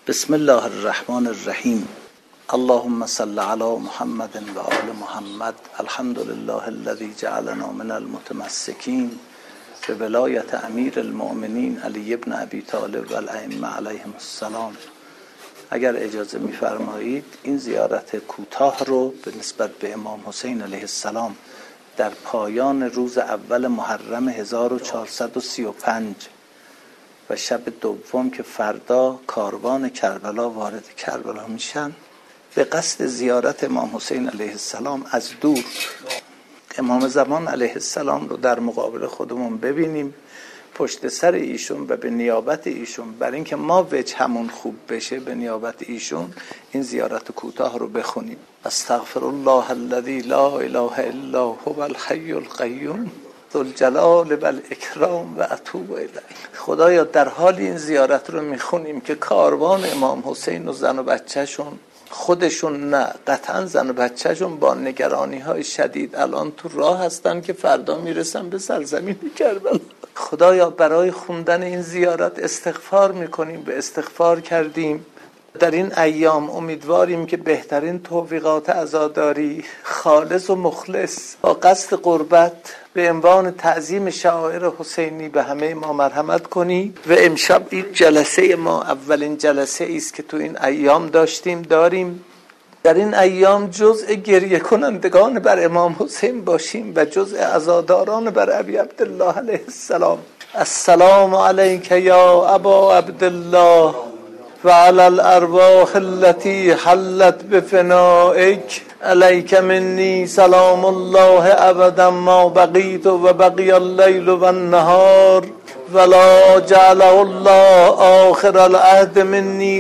بسم الله الرحمن الرحیم. اللهم صل علی محمد و آل محمد. الحمد لله الذي جعلنا من المتمسکین به ولایت امیر المؤمنین علی ابن ابی طالب و الائمه علیهم السلام. اگر اجازه می‌فرمایید این زیارت کوتاه رو به نسبت به امام حسین علیه السلام در پایان روز اول محرم 1435 و شب دوم که فردا کاروان کربلا وارد کربلا میشن به قصد زیارت امام حسین علیه السلام از دور امام زمان علیه السلام رو در مقابل خودمون ببینیم، پشت سر ایشون و به نیابت ایشون، برای اینکه ما وجهمون خوب بشه به نیابت ایشون این زیارت کوتاه رو بخونیم. استغفر الله الذی لا اله الا هو الحی القیوم ذو الجلال و الاکرام و اتوب الیه. خدایا در حال این زیارت رو میخونیم که کاروان امام حسین و زن و بچهشون، خودشون نه قطعا زن و بچهشون با نگرانی های شدید الان تو راه هستن که فردا میرسن به سرزمین کربلا. خدایا برای خوندن این زیارت استغفار میکنیم، به استغفار کردیم. در این ایام امیدواریم که بهترین توفیقات عزاداری خالص و مخلص با قصد قربت به عنوان تعظیم شعائر حسینی به همه ما مرحمت کنی. و امشب این جلسه ما اولین جلسه است که تو این ایام داریم. در این ایام جزء گریه کنندگان بر امام حسین باشیم و جزء عزاداران بر ابی عبدالله علیه السلام. السلام علیک یا ابا عبدالله و علی الارواح التي حلت بفنائک علیک منی سلام الله ابدا ما بقیت و بقی اللیل و النهار ولا جعله الله آخر العهد منی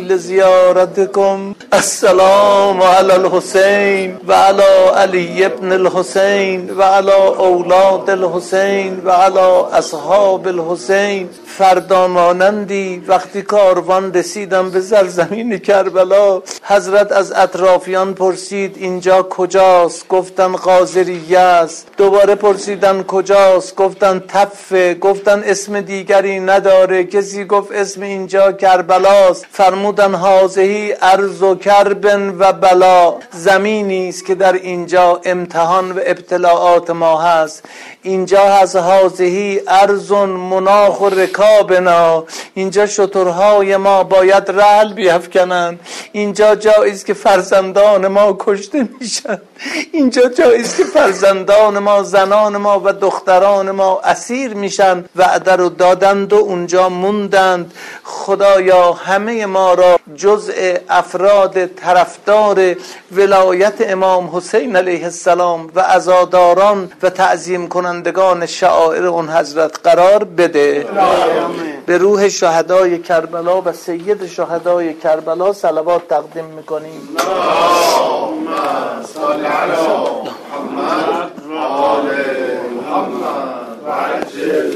لزیارتکم. السلام علی الحسین و علی علی ابن الحسین و علی اولاد الحسین و علی اصحاب الحسین. فردا مانندی وقتی کاروان رسیدم به سرزمین کربلا، حضرت از اطرافیان پرسید اینجا کجاست؟ گفتن قاضریه است. دوباره پرسیدن کجاست؟ گفتن تفه. گفتن اسم دیگری نداره؟ کسی گفت اسم اینجا کربلاست. فرمودن هذه ارض کربن و بلا، زمینی است که در اینجا امتحان و ابتلاعات ما هست. اینجا هست هذه ارض مناخ و رکابنا، اینجا شترهای ما باید رحل بیفکنند. اینجا جاییست که فرزندان ما کشته میشن. اینجا جاییست که فرزندان ما، زنان ما و دختران ما اسیر میشن. وعده رو دادند و اونجا موندند. خدایا همه ما را جزء افراد طرفدار ولایت امام حسین علیه السلام و عزاداران و تعظیم کنندگان شعائر اون حضرت قرار بده. به روح شهدای کربلا و سید شهدای کربلا صلوات تقدیم میکنیم. اللهم صل علی محمد و آل محمد و عجل.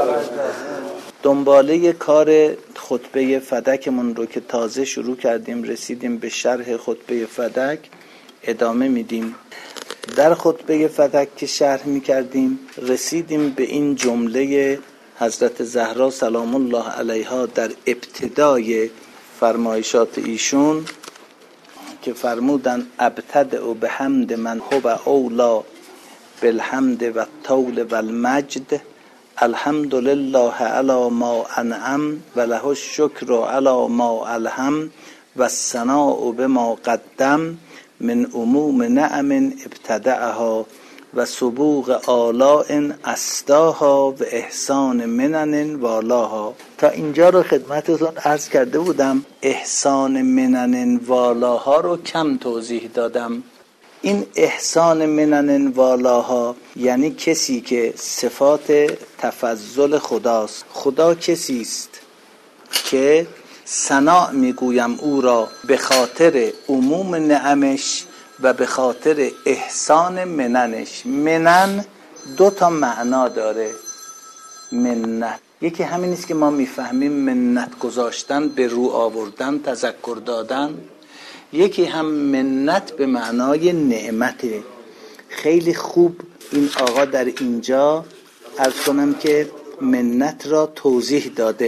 دنباله کار خطبه فدکمون رو که تازه شروع کردیم، رسیدیم به شرح خطبه فدک، ادامه میدیم. در خطبه فدک که شرح میکردیم رسیدیم به این جمله حضرت زهرا سلام الله علیها در ابتدای فرمایشات ایشون که فرمودن ابتدأ بحمد من هو اولا بالحمد و الطول و المجد. الحمد لله علی ما انعم و له الشکر علی ما الهم و الثناء بما قدم من عموم نعم ابتدعها و سبوغ آلاء اسداها و احسان منن والاها. تا اینجا رو خدمتتون عرض کرده بودم. احسان منن والاها رو کم توضیح دادم. این احسان منن والاها یعنی کسی که صفات تفضل خداست. خدا کسی است که ثنا میگویم او را به خاطر عموم نعمش و به خاطر احسان مننش. منن دو تا معنا داره. منت یکی همین است که ما میفهمیم منت گذاشتن، به رو آوردن، تذکر دادن. یکی هم منت به معنای نعمته. خیلی خوب این آقا در اینجا عرض کنم که منت را توضیح داده.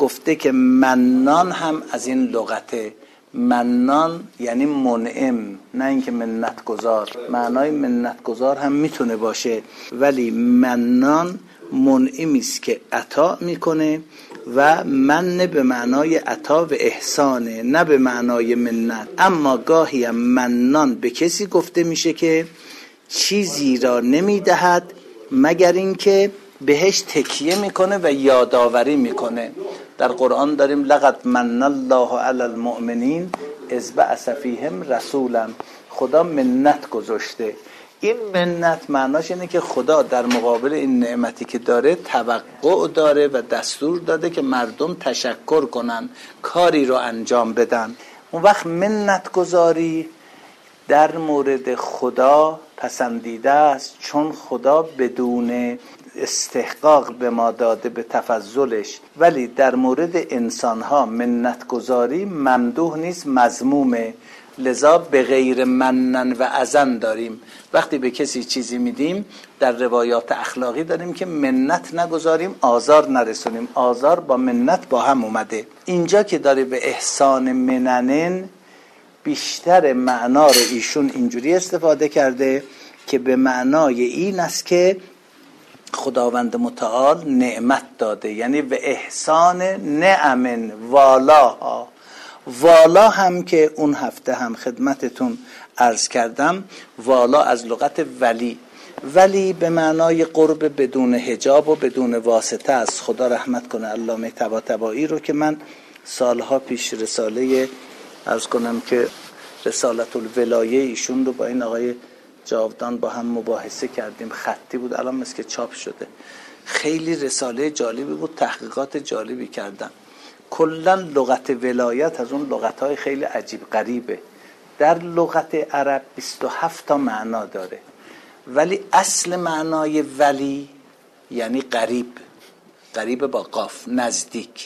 گفته که منان هم از این لغته. منان یعنی منعم، نه اینکه منت گذار. معنای منت گذار هم میتونه باشه، ولی منان منعمی است که عطا میکنه و من به معنای عطا و احسانه، نه به معنای منت. اما گاهی هم منان به کسی گفته میشه که چیزی را نمیدهد مگر اینکه بهش تکیه میکنه و یادآوری میکنه. در قرآن داریم لقد من الله علی المؤمنین اذ بعث فیهم رسولا. خدا منت گذاشته. این منت معناش اینه که خدا در مقابل این نعمتی که داره توقع داره و دستور داده که مردم تشکر کنن، کاری رو انجام بدن. اون وقت منت گذاری در مورد خدا پسندیده است، چون خدا بدون استحقاق به ما داده به تفضلش. ولی در مورد انسانها منت گذاری ممدوح نیست، مذمومه. لذا به غیر منن و اذن داریم. وقتی به کسی چیزی میدیم در روایات اخلاقی داریم که منت نگذاریم، آزار نرسونیم. آزار با منت با هم اومده. اینجا که داره به احسان مننن، بیشتر معنا رو ایشون اینجوری استفاده کرده که به معنای این است که خداوند متعال نعمت داده، یعنی به احسان نعمن والاها. والا هم که اون هفته هم خدمتتون عرض کردم، والا از لغت ولی. ولی به معنای قرب بدون حجاب و بدون واسطه است. خدا رحمت کنه علامه طباطبایی رو که من سالها پیش رساله عرض کنم که رسالت الولایه ایشون رو با این آقای جاودان با هم مباحثه کردیم. خطی بود، الان مثل که چاپ شده. خیلی رساله جالبی بود، تحقیقات جالبی کردم. کلا لغت ولایت از اون لغت‌های خیلی عجیب غریبه. در لغت عرب 27 تا معنا داره، ولی اصل معنای ولی یعنی قریب، قریب با قاف، نزدیک.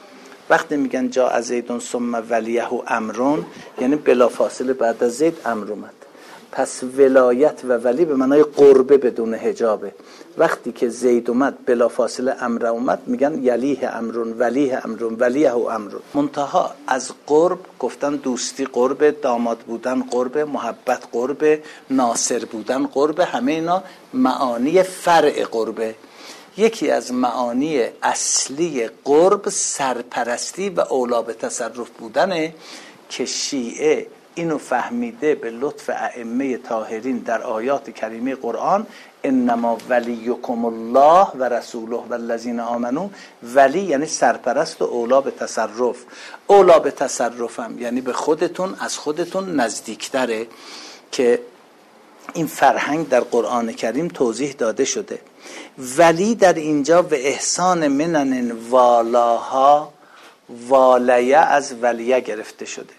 وقتی میگن جاء زید ثم ولیه امرون، یعنی بلافاصله بعد از زید امر اومد. پس ولایت و ولی به معنای قربه بدون حجابه. وقتی که زید اومد بلافاصله امر اومد، میگن یلیه امرون، ولیه امرون، ولیه امرون. منتها از قرب گفتن دوستی قرب، داماد بودن قرب، محبت قرب، ناصر بودن قرب. همه اینا معانی فرع قربه. یکی از معانی اصلی قرب سرپرستی و اولا به تصرف بودنه که شیعه اینو فهمیده به لطف ائمه طاهرین در آیات کریمه قرآن. انما ولیکم الله و رسوله و الذین آمنو. ولی یعنی سرپرست و اولا به تصرف. اولا به تصرف هم یعنی به خودتون، از خودتون نزدیکتره، که این فرهنگ در قرآن کریم توضیح داده شده. ولی در اینجا به احسان منن والاها، والیه از ولیه گرفته شده.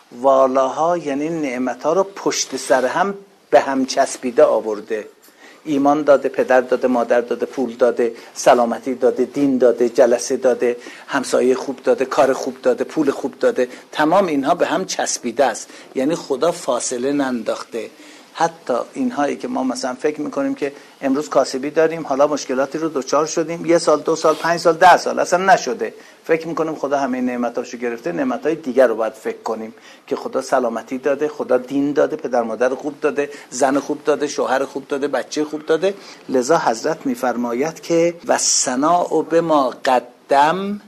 والاها یعنی نعمتها رو پشت سر هم به هم چسبیده آورده. ایمان داده، پدر داده، مادر داده، پول داده، سلامتی داده، دین داده، جلسه داده، همسایه خوب داده، کار خوب داده، پول خوب داده. تمام اینها به هم چسبیده است، یعنی خدا فاصله ننداخته. حتی اینهایی که ما مثلا فکر میکنیم که امروز کاسبی داریم، حالا مشکلاتی رو دوچار شدیم، 1 سال 2 سال 5 سال 10 سال اصلا نشده، فکر میکنیم خدا همه نعمتاشو گرفته. نعمتای دیگر رو باید فکر کنیم که خدا سلامتی داده، خدا دین داده، پدر مادر خوب داده، زن خوب داده، شوهر خوب داده، بچه خوب داده. لذا حضرت میفرماید که و ثناء بما قدم،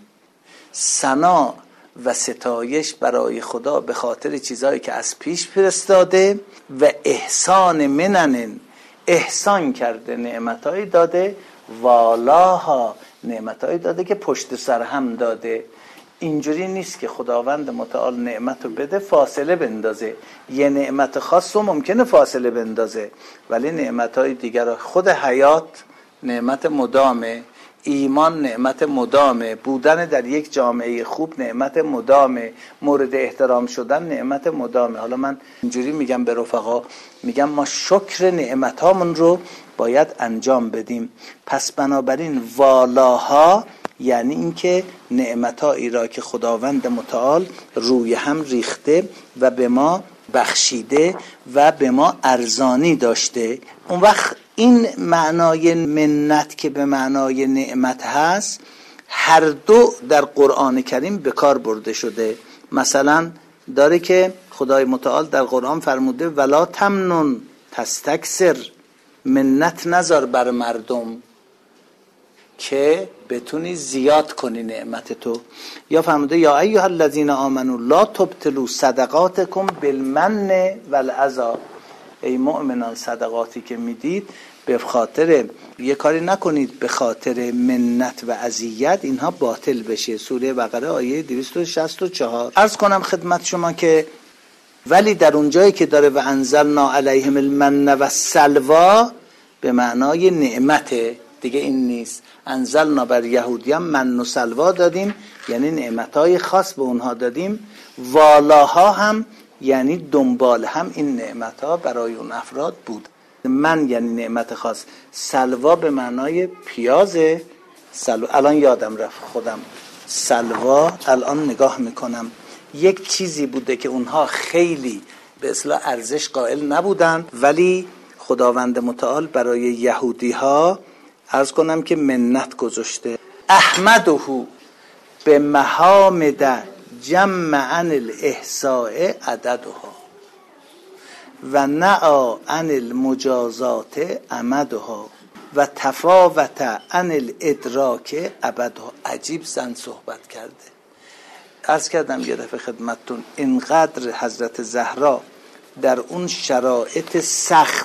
ثنا و ستایش برای خدا به خاطر چیزایی که از پیش فرستاده، و احسان منن، احسان کرده، نعمتایی داده، والاها، نعمتایی داده که پشت سر هم داده. اینجوری نیست که خداوند متعال نعمت رو بده فاصله بندازه. یه نعمت خاص رو ممکنه فاصله بندازه، ولی نعمتای دیگر، خود حیات نعمت مدامه، ایمان نعمت مدامه، بودن در یک جامعه خوب نعمت مدامه، مورد احترام شدن نعمت مدامه. حالا من اینجوری میگم به رفقا، میگم ما شکر نعمتامون رو باید انجام بدیم. پس بنابراین والاها یعنی اینکه نعمتایی را که خداوند متعال روی هم ریخته و به ما بخشیده و به ما ارزانی داشته. اون وقت این معنای منت که به معنای نعمت هست، هر دو در قرآن کریم به کار برده شده. مثلا داره که خدای متعال در قرآن فرموده ولا تمنن تستکثر، منت نذار بر مردم که بتونی زیاد کنی نعمت تو. یا فرموده یا ایها الذین آمنوا لا تبطلوا صدقاتکم بالمن والعذا، ای مؤمنان صدقاتی که میدید به خاطر یه کاری نکنید به خاطر منت و اذیت اینها باطل بشه. سوره بقره آیه 264. عرض کنم خدمت شما که ولی در اون جایی که داره و انزلنا علیهم المن و السلوا به معنای نعمته دیگه، این نیست. انزلنا بر یهودیان من و سلوا دادیم یعنی نعمتهای خاص به اونها دادیم. والاها هم یعنی دنبال هم این نعمتها برای اون افراد بود. من یعنی نعمت خاص، سلوا به معنای پیازه. سلوا الان یادم رفت خودم، سلوا الان نگاه میکنم یک چیزی بوده که اونها خیلی به اصطلاح ارزش قائل نبودن، ولی خداوند متعال برای یهودی ها عرض کنم که منت گذاشته. احمده به محامد جمع عن الاحصاء عددها و نعا عن المجازات امدها و تفاوت عن الادراک ابدها. عجیب زن صحبت کرده. عرض کردم یه دفعه خدمتتون اینقدر حضرت زهرا در اون شرایط سخت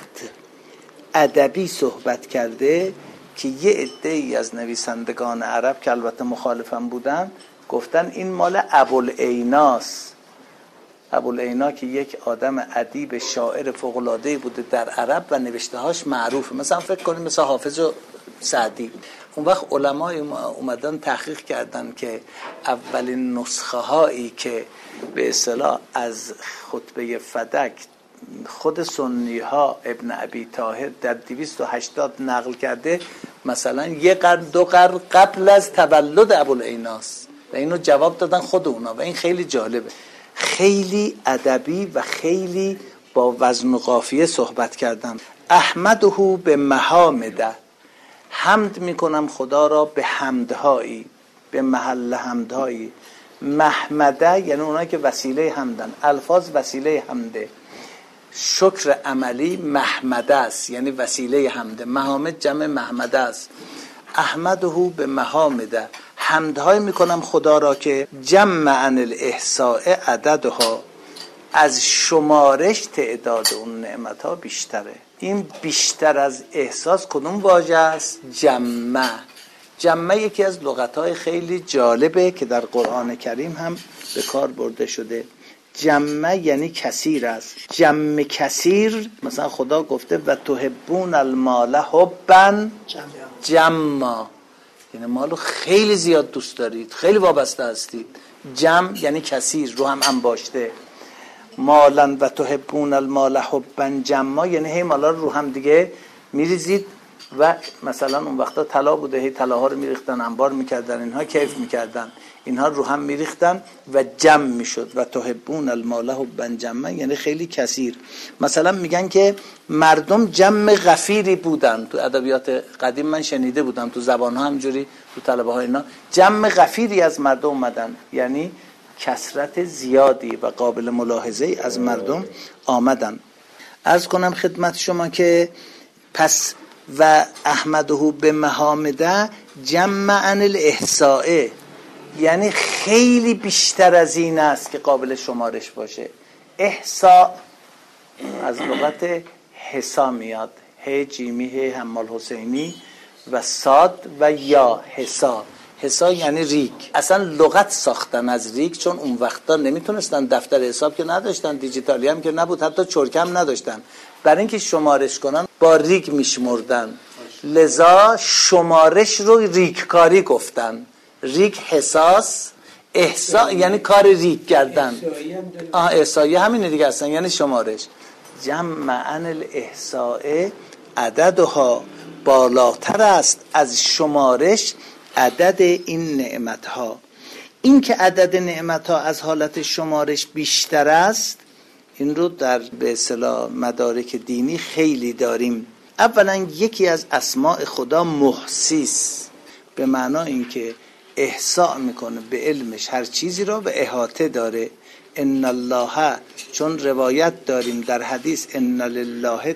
ادبی صحبت کرده که یه عده‌ای از نویسندگان عرب که البته مخالفم بودن گفتن این مال ابوالعیناست. ابوالعینا که یک آدم ادیب شاعر فوق‌العاده‌ای بوده در عرب و نوشته‌هاش معروفه، مثلا فکر کنید مثلا حافظ و سعدی. اون وقت علمای اومدن تحقیق کردن که اولین نسخه هایی که به اصطلاح از خطبه فدک خود سنی ها ابن ابی طاهر در 280 نقل کرده، مثلا یه قرن دو قرن قبل از تولد ابوالعیناست و اینو جواب دادن خود اونا و این خیلی جالبه. خیلی ادبی و خیلی با وزن و قافیه صحبت کردن. احمده به محامده، حمد میکنم خدا را به حمدهایی، به محل حمدهایی. محمده یعنی اونایی که وسیله حمدن، الفاظ وسیله حمده. شکر عملی محمده است یعنی وسیله حمده. محامد جمع محمده است. احمده به محامده، حمدهای میکنم خدا را که جمع عن الاحصاء عددها، از شمارش تعداد اون نعمت ها بیشتره. این بیشتر از احساس کدوم واژه است؟ جمع. جمع یکی از لغت‌های خیلی جالبه که در قرآن کریم هم به کار برده شده. جمع یعنی کثیر است. جمع کثیر مثلا خدا گفته و تحبون المال حبا جمع، یعنی مالو خیلی زیاد دوست دارید، خیلی وابسته هستید. جمع یعنی کثیر، رو هم انباشته. مالن و تحبون المال حبا جمع یعنی هی مالا رو هم دیگه میریزید و مثلا اون وقتا طلا بوده هی طلاها رو میریختن انبار میکردن، اینها کیف میکردن، اینها رو هم میریختن و جمع میشد. و تحبون المال حبا جمع یعنی خیلی کثیر. مثلا میگن که مردم جمع غفیری بودن. تو ادبیات قدیم من شنیده بودم، تو زبان‌ها همجوری تو طلبه ها اینا جمع غفیری از مردم اومدن، یعنی کثرت زیادی و قابل ملاحظه از مردم آمدن. عرض کنم خدمت شما که پس و احمده به محامده جمع عن الاحصاء یعنی خیلی بیشتر از این است که قابل شمارش باشه. احصاء از لغت حسا میاد، ه جیمی ه حمال حسینی و صاد و یا حسا. حسا یعنی ریگ. اصلا لغت ساختن از ریگ، چون اون وقتا نمیتونستن دفتر حساب که نداشتن، دیجیتالی هم که نبود، حتی چرک هم نداشتن. برای اینکه شمارش کنن با ریگ میشمردن، لذا شمارش رو ریگ کاری گفتن. ریگ حساس، احصا یعنی کار ریگ کردن. احصایی همینه دیگه اصلا یعنی شمارش. جمع عن الاحصاء عددها، بالاتر است از شمارش عدد این نعمتها. این که عدد نعمتها از حالت شمارش بیشتر است، این رو در به اصطلاح مدارک دینی خیلی داریم. اولا یکی از اسماء خدا محصی است، به معنای اینکه احصاء میکنه به علمش هر چیزی را و احاطه داره. ان الله، چون روایت داریم در حدیث ان لله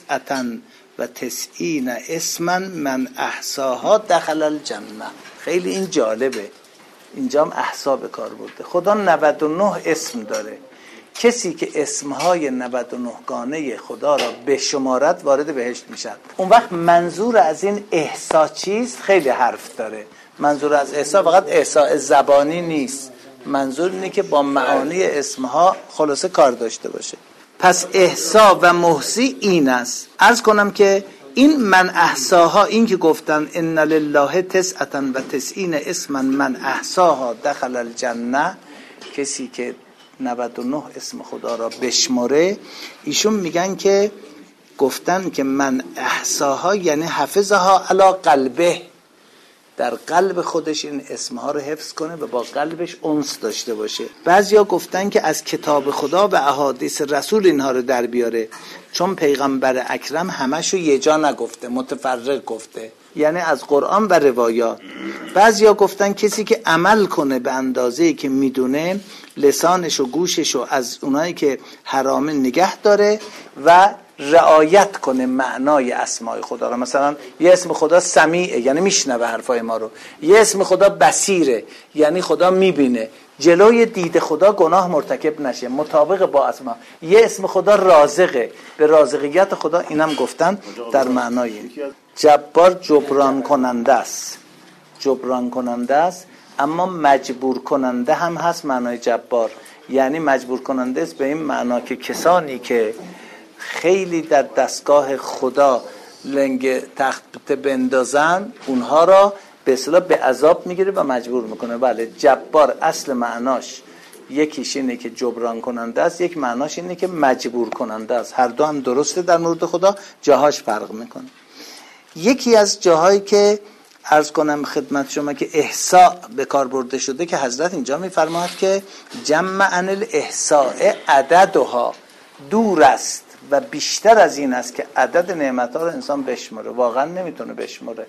99 اسما من احصاها دخل الجنه. خیلی این جالبه، اینجا هم احصا به کار برده. خدا 99 اسم داره، کسی که اسمهای 99 گانه خدا را بشمارد وارد بهشت میشد. اون وقت منظور از این احصا چیست؟ خیلی حرف داره. منظور از احصا فقط احصاء زبانی نیست، منظور اینه که با معانی اسمها خلاصه کار داشته باشه. پس احصا و محصی این است. عرض کنم که این من احصاها، این که گفتن ان لله 99 اسما من احصاها دخل الجنه، کسی که 99 اسم خدا را بشمره، ایشون میگن که گفتن که من احصاها یعنی حفظها علی قلبه، در قلب خودش این اسمها رو حفظ کنه و با قلبش انس داشته باشه. بعضیا گفتن که از کتاب خدا و احادیث رسول اینها رو در بیاره، چون پیغمبر اکرم همشو یه جا نگفته، متفرق گفته، یعنی از قرآن و روایات. بعضیا گفتن کسی که عمل کنه به اندازه‌ای که میدونه، لسانش و گوشش رو از اونایی که حرامه نگه داره و رعایت کنه معنای اسمای خدا رو. مثلا یه اسم خدا سمیعه یعنی میشنوه حرفای ما رو، یه اسم خدا بصیره یعنی خدا میبینه، جلوی دید خدا گناه مرتکب نشه مطابق با اسما. یه اسم خدا رازقه، به رازقیت خدا اینم گفتن در معنای این. جبار جبران کننده است، جبران کننده است، اما مجبور کننده هم هست. معنای جبار یعنی مجبور کننده است به این معنا که کسانی که خیلی در دستگاه خدا لنگ تخت بندازن، اونها را به اصطلاح به عذاب میگیره و مجبور میکنه. بله، جبار اصل معناش یکیش اینه که جبران کننده است، یک معناش اینه که مجبور کننده است. هر دو هم درسته در مورد خدا، جاهاش فرق میکنه. یکی از جاهایی که عرض کنم خدمت شما که احصاء به کار برده شده که حضرت اینجا میفرماید که جمع عن الاحصاء عددها، دور است و بیشتر از این است که عدد نعمت‌ها رو انسان بشمره. واقعا نمیتونه بشمره.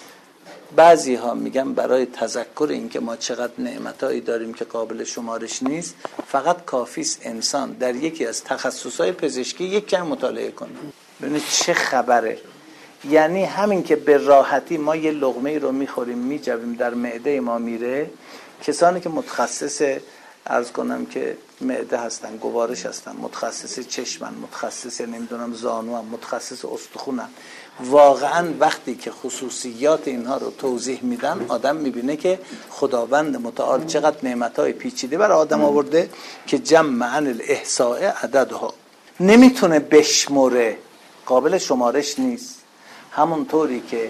بعضی ها میگن برای تذکر این که ما چقدر نعمتایی داریم که قابل شمارش نیست، فقط کافیست انسان در یکی از تخصصهای پزشکی یک کم مطالعه کنه ببینید چه خبره. یعنی همین که به راحتی ما یه لقمه رو میخوریم میجویم در معده ما میره، کسانی که متخصص عرض کنم که معده هستن، گوارش هستن، متخصص چشمن، متخصص نمیدونم زانو هم، متخصص استخونن، واقعا وقتی که خصوصیات اینها رو توضیح میدن آدم میبینه که خداوند متعال چقدر نعمتهای پیچیده برای آدم آورده که جمع عن الاحصاء عددها، نمیتونه بشمره، قابل شمارش نیست. همونطوری که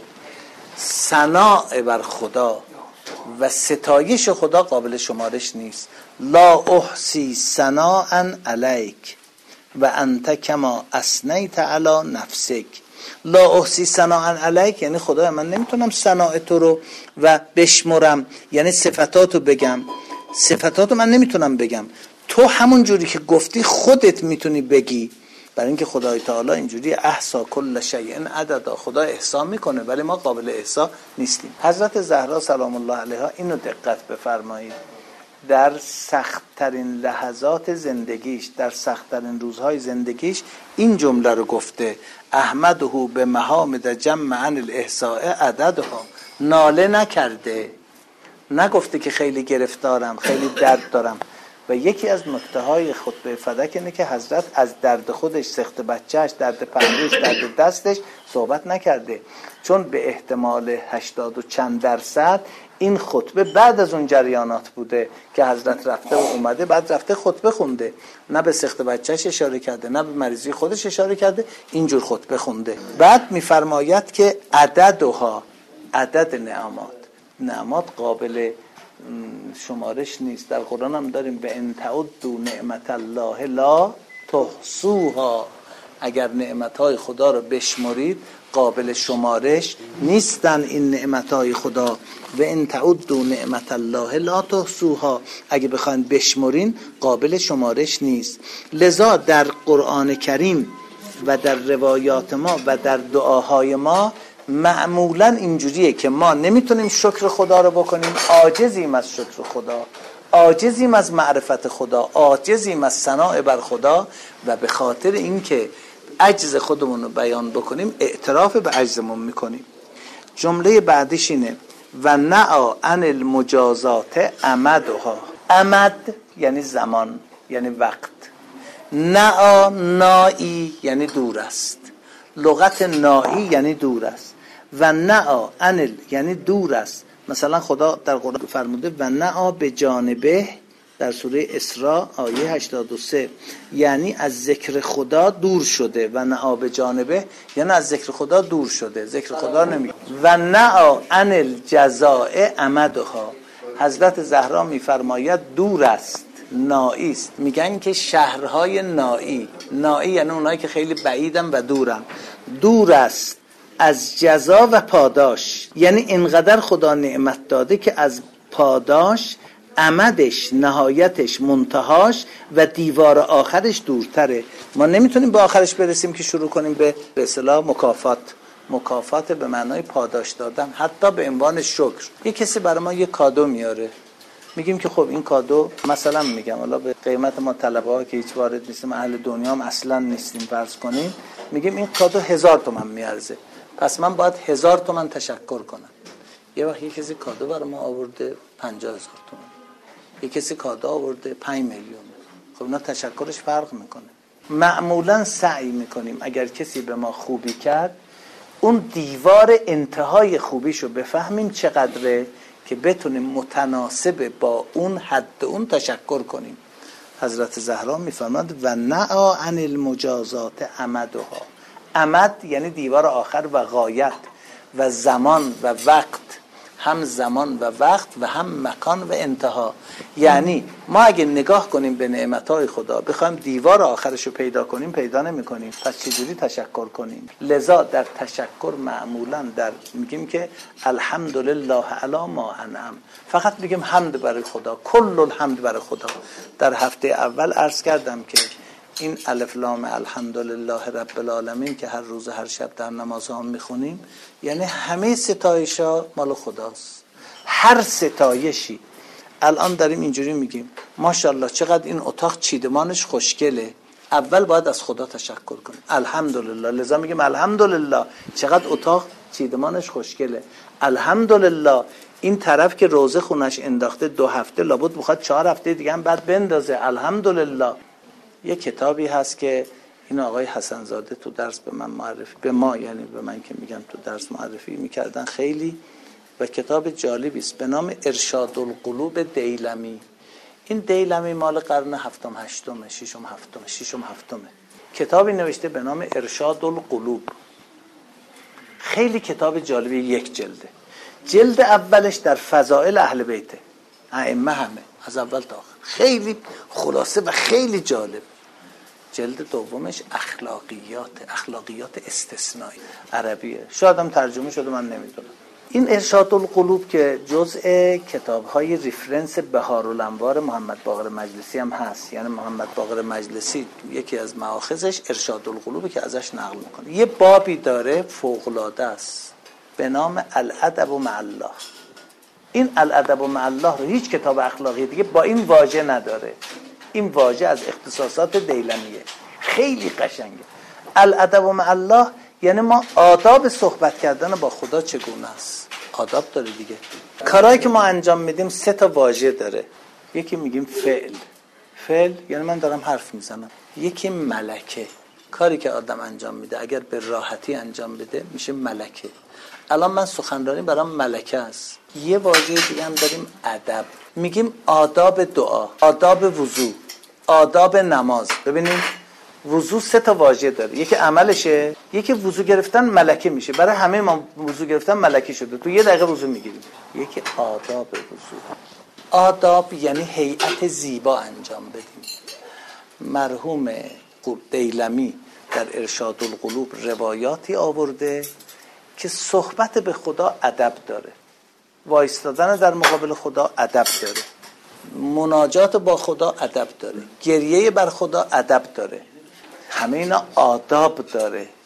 ثناء بر خدا و ستایش خدا قابل شمارش نیست. لا احصی ثناء علیک و انت کما اثنیت علی نفسک. لا احصی ثناء علیک یعنی خدای من نمیتونم ثناء تو رو و بشمرم، یعنی صفاتاتو بگم، صفاتاتو من نمیتونم بگم، تو همون جوری که گفتی خودت میتونی بگی. برای اینکه خدای تعالی اینجوری احصا کل شیء عددا، خدا احصا میکنه ولی ما قابل احصا نیستیم. حضرت زهرا سلام الله علیها اینو دقت بفرمایید، در سخت‌ترین لحظات زندگیش، در سخت‌ترین روزهای زندگیش این جمله رو گفته: احمده به محامد جمع عن الاحصاء عددها. ناله نکرده، نگفته که خیلی گرفتارم، خیلی درد دارم. و یکی از نکته‌های خطبه فدک اینه که حضرت از درد خودش، سخت بچهش، درد پهلوش، درد دستش صحبت نکرده، چون به احتمال 80 و چند درصد این خطبه بعد از اون جریانات بوده که حضرت رفته و اومده، بعد رفته خطبه خونده، نه به سخت بچهش اشاره کرده نه به مریضی خودش اشاره کرده، اینجور خطبه خونده. بعد میفرماید که عددها، عدد نعمات قابل شمارش نیست. در قرآن هم داریم به ان تعدوا نعمت الله لا تحصوها، اگر نعمتهای خدا رو بشمارید قابل شمارش نیستن این نعمتهای خدا. و ان تعدوا نعمت الله لا تحصوها، اگه بخواید بشمارین قابل شمارش نیست. لذا در قرآن کریم و در روایات ما و در دعاهای ما معمولا اینجوریه که ما نمیتونیم شکر خدا رو بکنیم، عاجزیم از شکر خدا، عاجزیم از معرفت خدا، عاجزیم از ثناء بر خدا و به خاطر اینکه عجز خودمون رو بیان بکنیم اعتراف به عجزمون میکنیم. جمله بعدیش اینه و نعا عن المجازات امدها. امد یعنی زمان، یعنی وقت. نعا نایی یعنی دور است، لغت نایی یعنی دور است. و نعا عن یعنی دور است. مثلا خدا در قرآن فرموده و نعا به جانبه در سوره اسراء آیه 83، یعنی از ذکر خدا دور شده. و نعا به جانبه یعنی از ذکر خدا دور شده، ذکر خدا نمیگه. و نعا عن الجزاء امدها. حضرت زهرا میفرماید دور است، نایی است. میگن که شهرهای نایی، نایی یعنی اونایی که خیلی بعیدن و دورن، دور است از جزا و پاداش. یعنی اینقدر خدا نعمت داده که از پاداش امدش، نهایتش، منتهاش و دیوار آخرش دورتره. ما نمیتونیم به آخرش برسیم که شروع کنیم به اصطلاح مکافات به معنای پاداش دادن، حتی به عنوان شکر. یک کسی برای ما یک کادو میاره، میگیم که خب این کادو، مثلا میگم حالا به قیمت ما طلبه ها که هیچ وارد نیستیم، اهل دنیا هم اصلا نیستیم، فرض کنیم میگیم این کادو 1000 تومان میارزه، پس من باید 1000 تومان تشکر کنم. یه وقت یک کسی کادو برای ما آورده 50,000 تومان، یک کسی کادو آورده 5 میلیون. خب اینا تشکرش فرق میکنه. معمولا سعی میکنیم اگر کسی به ما خوبی کرد اون دیوار انتهای خوبیشو بفهمیم چقدره که بتونیم متناسب با اون حد اون تشکر کنیم. حضرت زهرا میفرماند و نعا عن المجازات امدها. امد یعنی دیوار آخر و غایت و زمان و وقت، هم زمان و وقت و هم مکان و انتها. یعنی ما اگه نگاه کنیم به نعمتهای خدا بخوایم دیوار آخرشو پیدا کنیم، پیدا نمی کنیم. پس چجوری تشکر کنیم؟ لذا در تشکر معمولا در میگیم که الحمدلله علی ما انعم، فقط میگیم حمد برای خدا، کل الحمد برای خدا. در هفته اول عرض کردم که این الف لام الحمدلله رب العالمین که هر روز هر شب در نمازها میخونیم، یعنی همه ستایشا مال خداست، هر ستایشی. الان داریم اینجوری میگیم ماشاءالله چقدر این اتاق چیدمانش خوشگله، اول باید از خدا تشکر کنیم، الحمدلله. لذا میگیم الحمدلله چقدر اتاق چیدمانش خوشگله، الحمدلله این طرف که روزه خونش انداخته 2 هفته لابد بخواد 4 هفته دیگه هم بعد بندازه، الحمدلله. یه کتابی هست که این آقای حسن زاده تو درس به من معرفی، به ما یعنی به من که میگم تو درس معرفی میکردن خیلی، و کتاب جالبی است به نام ارشاد القلوب دیلمی. این دیلمی مال قرن 7م 8م 6م 7م کتابی نوشته به نام ارشاد القلوب. خیلی کتاب جالبی، 1 جلده. جلد اولش در فضائل اهل بیته، ائمه همه از اول تا آخر، خیلی خلاصه و خیلی جالب. جلد دومش اخلاقیات استثنایی، عربیه، شاید هم ترجمه شده من نمیدونم. این ارشاد القلوب که جزء کتاب‌های ریفرنس بهارالانوار محمد باقر مجلسی هم هست، یعنی محمد باقر مجلسی یکی از مآخذش ارشاد القلوب که ازش نقل میکنه. یه بابی داره فوق‌العاده است به نام الادب مع الله. این الادب مع الله رو هیچ کتاب اخلاقی دیگه با این واژه نداره. این واژه از اختصاصات دیلمیه، خیلی قشنگه. الادب مع الله یعنی ما آداب صحبت کردن با خدا چگونه است. آداب داره دیگه. کارهایی که ما انجام میدیم 3 تا واژه داره. یکی میگیم فعل یعنی من دارم حرف میزنم. یکی ملکه، کاری که آدم انجام میده اگر به راحتی انجام بده میشه ملکه. الان من سخنرانی برام ملکه است. یه واژه دیگه هم داریم ادب، میگیم آداب دعا، آداب وضو، آداب نماز. ببینید وضو 3 تا واژه داره، یکی عملشه، یکی وضو گرفتن ملکه میشه، برای همه ما وضو گرفتن ملکه شده، تو 1 دقیقه وضو میگیریم. یکی آداب وضو، آداب یعنی هیئت زیبا انجام بدیم. مرحوم دیلمی در ارشاد القلوب روایاتی آورده که صحبت به خدا ادب داره، وایستادن در مقابل خدا ادب داره، مناجات با خدا ادب داره، گریه بر خدا ادب داره. همه اینا آداب داره.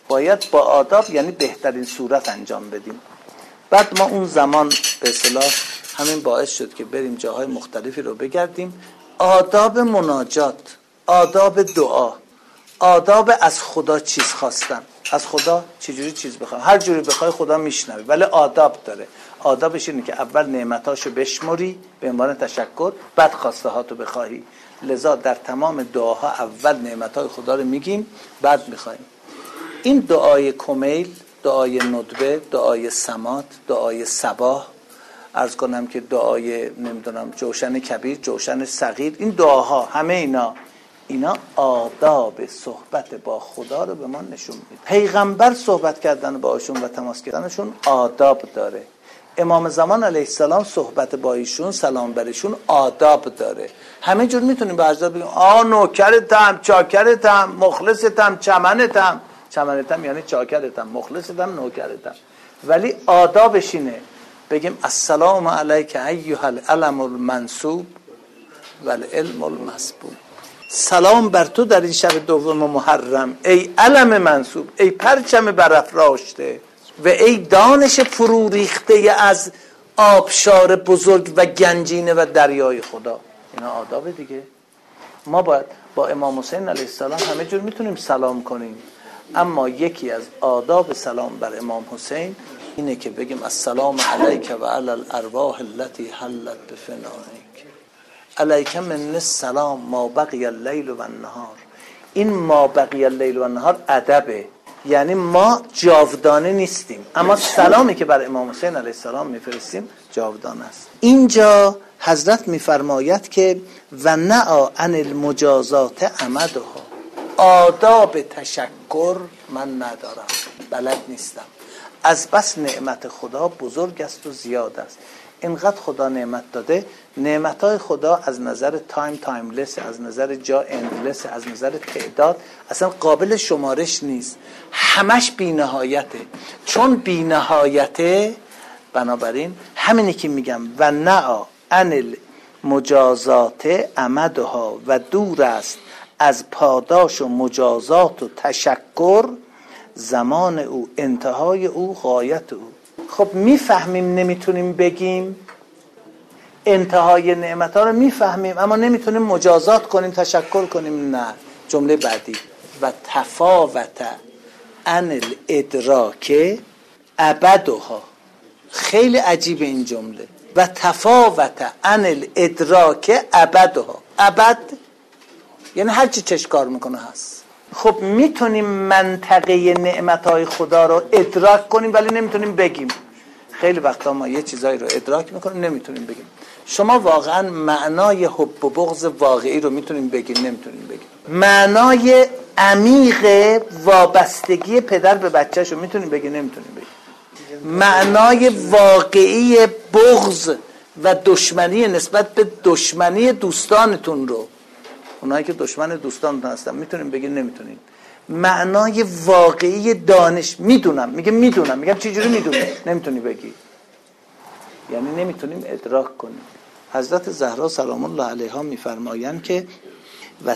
باید با آداب یعنی بهترین صورت انجام بدیم. بعد ما اون زمان به اصطلاح همین باعث شد که بریم جاهای مختلفی رو بگردیم. آداب مناجات، آداب دعا، آداب از خدا چیز خواستن. از خدا چجوری چیز بخوام؟ هر جوری بخوای خدا میشنوه، ولی آداب داره. آدابش اینه که اول نعمتاشو بشمری به عنوان تشکر، بعد خواسته هاتو بخواهی. لذا در تمام دعاها اول نعمتای خدا رو میگیم، بعد میخوایم. این دعای کمیل، دعای ندبه، دعای سمات، دعای صباح، عرض کنم که دعای نمیدونم جوشن کبیر، جوشن صغیر، این دعاها همه اینا آداب صحبت با خدا رو به ما نشون میده. پیغمبر صحبت کردن باشون و تماس گرفتنشون آداب داره. امام زمان علیه السلام صحبت با ایشون، سلام برشون آداب داره. همه جور میتونیم به اجزا بگیم نوکرتم، چاکرتم، مخلصتم، چمنتم. چمنتم یعنی چاکرتم، مخلصتم، نوکرتم. ولی آدابش اینه بگیم السلام علیک ایها العلم المنصوب والعلم المسبوب. سلام بر تو در این شب دوم محرم ای علم منصوب، ای پرچم برافراشته و ای دانش فرو ریخته از آبشار بزرگ و گنجینه و دریای خدا. اینا آداب دیگه. ما باید با امام حسین علیه السلام همه جور میتونیم سلام کنیم، اما یکی از آداب سلام بر امام حسین اینه که بگیم السلام علیک و علی الارواح التي حلت بفنائک علیک من السلام ما بقی اللیل و النهار. این ما بقی اللیل و النهار ادبه، یعنی ما جاودانه نیستیم، اما سلامی که بر امام حسین علیه السلام میفرستیم جاودانه است. اینجا حضرت میفرماید که و نعا عن المجازات عمدها، آداب تشکر من ندارم، بلد نیستم. از بس نعمت خدا بزرگ است و زیاد است. اینقدر خدا نعمت داده، نعمتهای خدا از نظر تایملس، از نظر جا اندلس، از نظر تعداد اصلا قابل شمارش نیست، همش بی نهایته. چون بی نهایته بنابراین همینی که میگم و نعا عن المجازات عمدها و دور است از پاداش و مجازات و تشکر زمان او، انتهای او، غایت او. خب میفهمیم نمیتونیم بگیم، انتهای نعمت ها رو میفهمیم اما نمیتونیم مجازات کنیم، تشکر کنیم. نه. جمله بعدی و تفاوت عن الادراک ابدها. خیلی عجیب این جمله. و تفاوت عن الادراک ابدها. ابد یعنی هر چی چش کار میکنه هست. خب میتونیم منطقه نعمتهای خدا رو ادراک کنیم ولی نمیتونیم بگیم. خیلی وقتا ما یه چیزایی رو ادراک میکنیم نمیتونیم بگیم. شما واقعا معنای حب و بغض واقعی رو میتونیم بگیم؟ نمیتونیم بگیم. معنای عمیق وابستگی پدر به بچه‌ش رو میتونیم بگیم؟ نمیتونیم بگیم. معنای واقعی بغض و دشمنی نسبت به دشمنی دوستانتون رو، اونایی که دشمن دوستانتون هستن، میتونیم بگیم؟ نمیتونیم. معنای واقعی دانش میدونم، میگم چجوری میدونی؟ نمیتونی بگی. یعنی نمیتونیم ادراک کنیم. حضرت زهرا سلام الله علیها میفرمایند که و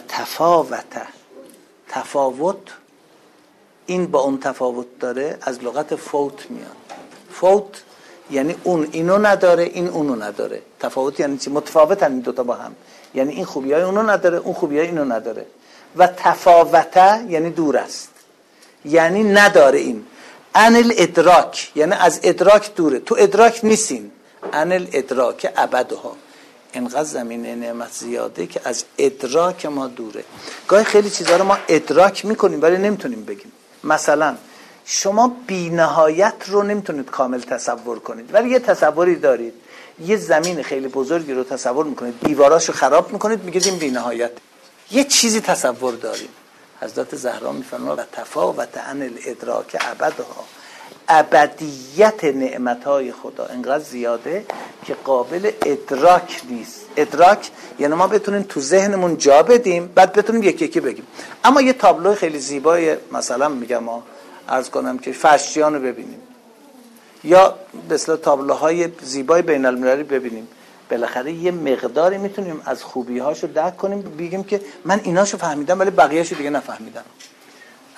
تفاوت این با اون تفاوت داره، از لغت فوت میاد. فوت یعنی اون اینو نداره، این اونو نداره. تفاوت یعنی چی؟ متفاوتن این دوتا با هم، یعنی این خوبیای اونو نداره، اون خوبیای اینو نداره. و تفاوته یعنی دور است، یعنی نداره. این عن الادراک یعنی از ادراک دوره، تو ادراک نیستین. عن الادراک ابدها. اینقدر زمینه نعمت زیاده که از ادراک ما دوره. گاهی خیلی چیزها رو ما ادراک میکنیم ولی نمیتونیم بگیم. مثلا شما بی نهایت رو نمیتونید کامل تصور کنید ولی یه تصوری دارید، یه زمین خیلی بزرگی رو تصور میکنید، دیواراشو خراب میکنید، میگید این بی نهایت. یه چیزی تصور داریم. حضرت زهرا میفرماید و تفاوت عن الادراک ابدها. ابدیت نعمتهای خدا انقدر زیاده که قابل ادراک نیست. ادراک یعنی ما بتونیم تو ذهنمون جا بدیم بعد بتونیم یکی یکی بگیم. اما یه تابلو خیلی زیبای مثلا میگم ما عرض کنم که فرشچیان رو ببینیم یا مثلا تابلوهای زیبای بین المللی ببینیم، بالاخره یه مقداری میتونیم از خوبی‌هاشو درک کنیم، بگیم که من ایناشو فهمیدم ولی بقیه‌اشو دیگه نفهمیدم.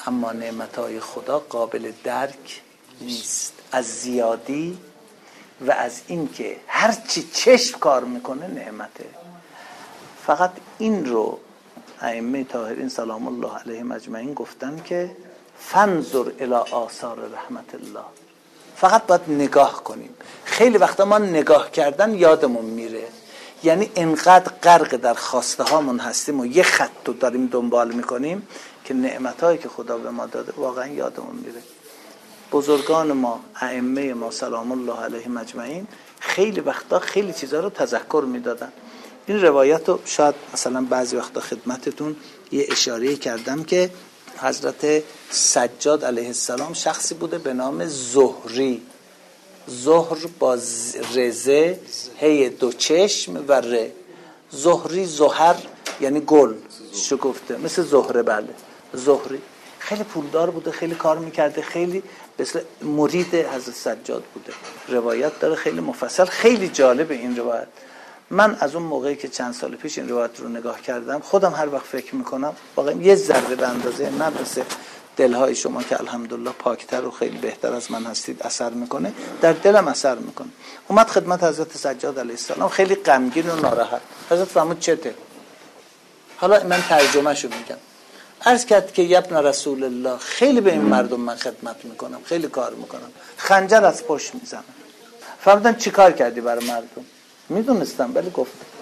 اما نعمتهای خدا قابل درک نیست، از زیادی و از این که هرچی چشم کار میکنه نعمته. فقط این رو ائمه طاهرین سلام الله علیهم اجمعین گفتن که فانظر الی آثار رحمت الله، فقط باید نگاه کنیم. خیلی وقتا ما نگاه کردن یادمون میره، یعنی انقدر غرق در خواسته هامون هستیم و یه خط رو داریم دنبال میکنیم که نعمتهایی که خدا به ما داده واقعا یادمون میره. بزرگان ما، ائمه ما سلام الله علیهم اجمعین خیلی وقتا خیلی چیزا رو تذکر میدادن. این روایت رو شاید مثلا بعضی وقتا خدمتتون یه اشاره کردم که حضرت سجاد علیه السلام شخصی بوده به نام زهری، زهر با رزه، هی دو چشم و ره، زهری زهر یعنی گل شکفته مثل زهره. بله زهری خیلی پولدار بوده، خیلی کار میکرده، خیلی مثل مرید حضرت سجاد بوده. روایت داره خیلی مفصل، خیلی جالب این روایت. من از اون موقعی که چند سال پیش این روایت رو نگاه کردم خودم هر وقت فکر میکنم واقعا یه ذره به اندازه نفس دلهای شما که الحمدلله پاکتر و خیلی بهتر از من هستید اثر میکنه، در دلم اثر میکنه. اومد خدمت حضرت سجاد علیه السلام خیلی غمگین و ناراحت. حضرت فرمود چته؟ حالا من ترجمه شو میگم. عرض کرد که ابن رسول الله خیلی به این مردم من خدمت میکنم، خیلی کار میکنم، خنجر از پشت میزنم. فرمودن چی کار کردی برای مردم؟ میدونستم ولی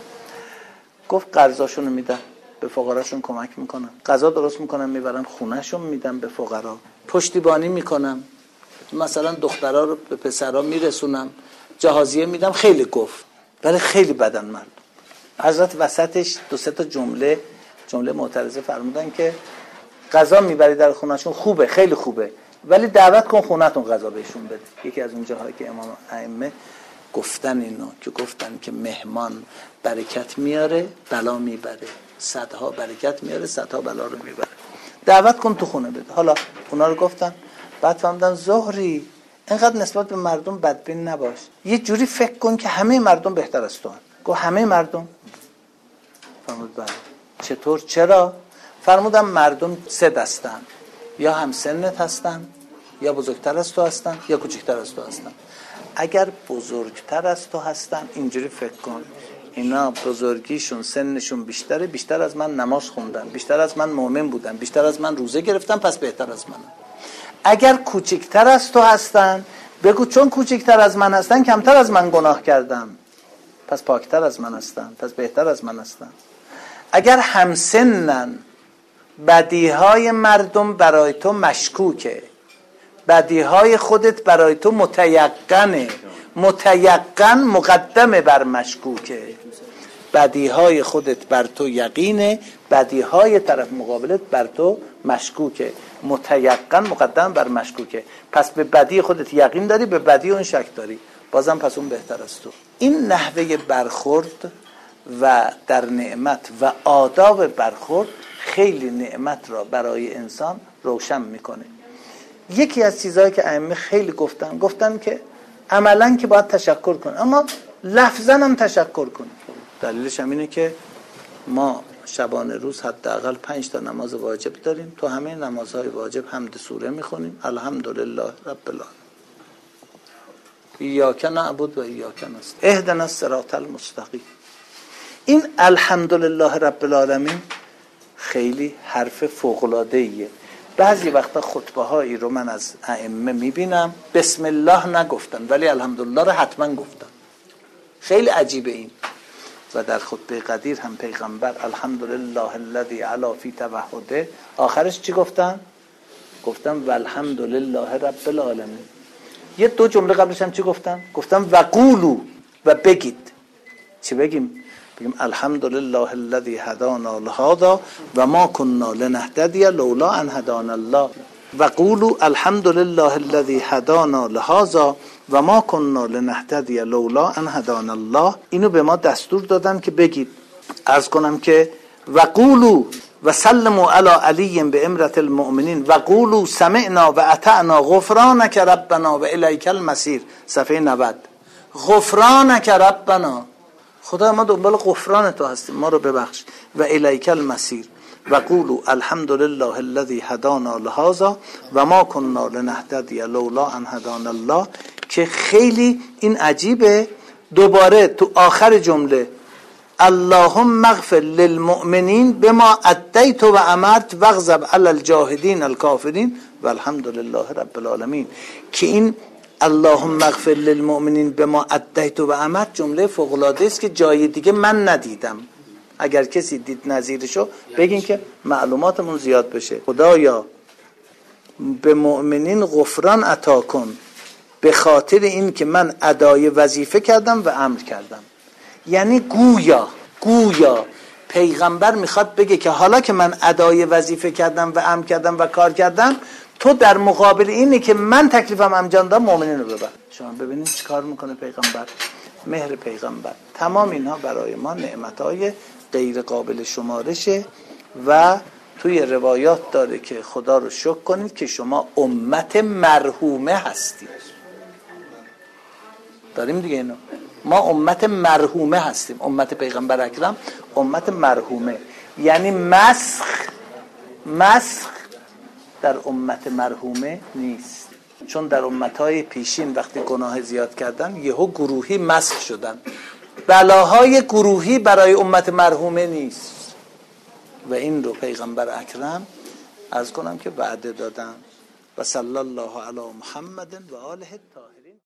گفت قرضاشونو میدم، به فقراشون کمک میکنم، غذا درست میکنم میبرم خونهشون میدم به فقرا، پشتیبانی میکنم، مثلا دخترها رو به پسرها میرسونم، جهازیه میدم. خیلی گفت ولی خیلی بدن مردم. حضرت وسطش دو سه تا جمله معترضه فرمودن که غذا میبری در خونهشون خوبه، خیلی خوبه، ولی دعوت کن خونهتون غذا بهشون بده. یکی از اون جاهایی که امام ائمه گفتن اینو که گفتن که مهمان برکت میاره بلا میبره، صدها برکت میاره صدها بلا رو میبره، دعوت کن تو خونه بده. حالا اونا رو گفتن، بعد فهمیدن زهری اینقدر نسبت به مردم بدبین نباش، یه جوری فکر کن که همه مردم بهتر از تو هن. گفت همه مردم؟ فرمود بله. چطور؟ چرا؟ فرمودم مردم سه دستن، یا هم سنت هستن، یا بزرگتر از تو هستن، یا کوچکتر از تو هستن. اگر بزرگتر از تو هستن اینجوری فکر کن اینا بزرگیشون سنشون بیشتره، بیشتر از من نماز خوندن، بیشتر از من مؤمن بودن، بیشتر از من روزه گرفتن، پس بهتر از منن. اگر کوچکتر از تو هستن بگو چون کوچکتر از من هستن کمتر از من گناه کردم، پس پاکتر از من هستن، پس بهتر از من هستن. اگر همسنن بدیهای مردم برای تو مشکوکه، بدیهای خودت برای تو متیقنه، متیقن مقدمه بر مشکوکه. بدیهای خودت بر تو یقینه، بدیهای طرف مقابلت بر تو مشکوکه. متیقن مقدم بر مشکوکه. پس به بدی خودت یقین داری، به بدی اون شک داری، بازم پس اون بهتر از تو. این نحوه برخورد و در نعمت و آداب برخورد خیلی نعمت را برای انسان روشن میکنه. یکی از چیزهایی که ائمه خیلی گفتن که عملاً که باید تشکر کن، اما لفظاً هم تشکر کن. دلیلش هم اینه که ما شبانه روز حداقل 5 تا نماز واجب داریم، تو همه نمازهای واجب حمد سوره میخونیم، الحمدلله رب العالمین، ایاک نعبد و ایاک نستعین اهدنا الصراط المستقیم. این الحمدلله رب العالمین خیلی حرف فوق‌العاده‌ایه. بعضی وقتا خطبه هایی رو من از ائمه میبینم بسم الله نگفتن ولی الحمدلله رو حتما گفتن، خیلی عجیبه این. و در خطبه قدیر هم پیغمبر الحمدلله الذی علا فی توحده آخرش چی گفتن؟ گفتن والحمدلله رب العالمین. یه 2 جمله قبلش هم چی گفتن؟ گفتن و قولوا و بگید. چی بگیم؟ بگیم الحمدلله الذی هدانا لهذا و ما كنا لنهتدی لولا ان هدانا الله و قولوا الحمدلله الذی هدانا لهذا و ما كنا لنهتدی لولا ان هدانا الله. اینو به ما دستور دادن که بگید. عرض کنم که و قولوا و سلموا علی علی بامرة المؤمنین و قولوا سمعنا و اطعنا غفرانک ربنا و الیک المصیر. صفحه 90. غفرانک ربنا، خدا ما دنبال غفران تو هستیم، ما رو ببخش، و الیک المصیر و قولوا الحمد لله الذی هدانا لهذا و ما كنا لنهتدی لولا ان هدانا الله، که خیلی این عجیبه. دوباره تو آخر جمله اللهم اغفر للمؤمنین بما ادیت و امرت واغضب علی الجاهدین الکافرین والحمد لله رب العالمین، که این اللهم اغفر للمؤمنین بما ادیت و امرت جمله فوق العاده است که جای دیگه من ندیدم. اگر کسی دید نظیرشو بگین که معلوماتمون زیاد بشه. خدایا به مؤمنین غفران عطا کن به خاطر این که من ادای وظیفه کردم و امر کردم. یعنی گویا پیغمبر میخواد بگه که حالا که من ادای وظیفه کردم و امر کردم و کار کردم، تو در مقابل اینه که من تکلیفم انجام دادم مؤمنین رو ببر. شما ببینید چی کار میکنه پیغمبر، مهر پیغمبر. تمام اینها برای ما نعمتهای غیر قابل شمارشه و توی روایات داره که خدا رو شکر کنید که شما امت مرحومه هستید. داریم دیگه اینو، ما امت مرحومه هستیم. امت پیغمبر اکرم امت مرحومه، یعنی مسخ در امت مرحومه نیست. چون در امتهای پیشین وقتی گناه زیاد کردن یهو گروهی مسخ شدن. بلاهای گروهی برای امت مرحومه نیست و این رو پیغمبر اکرم از کنم که وعده دادن. و صلی الله علی محمد و آله الطاهرین.